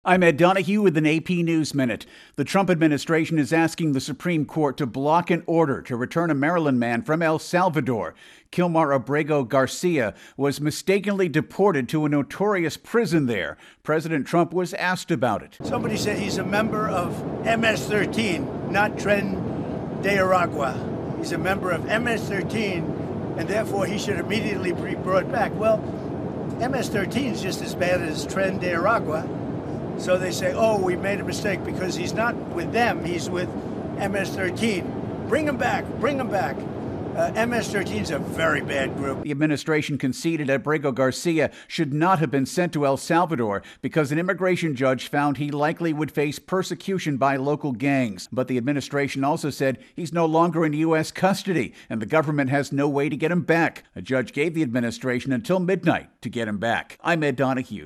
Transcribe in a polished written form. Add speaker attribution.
Speaker 1: I'm Ed Donahue with an AP News Minute. The Trump administration is asking the Supreme Court to block an order to return a Maryland man from El Salvador. Kilmar Abrego Garcia was mistakenly deported to a notorious prison there. President Trump was asked about it.
Speaker 2: Somebody said he's a member of MS-13, not Tren de Aragua. He's a member of MS-13, and therefore he should immediately be brought back. Well, MS-13 is just as bad as Tren de Aragua. So they say, oh, we made a mistake because he's not with them, he's with MS-13. Bring him back, bring him back. MS-13 is a very bad group.
Speaker 1: The administration conceded Abrego Garcia should not have been sent to El Salvador because an immigration judge found he likely would face persecution by local gangs. But the administration also said he's no longer in U.S. custody and the government has no way to get him back. A judge gave the administration until midnight to get him back. I'm Ed Donahue.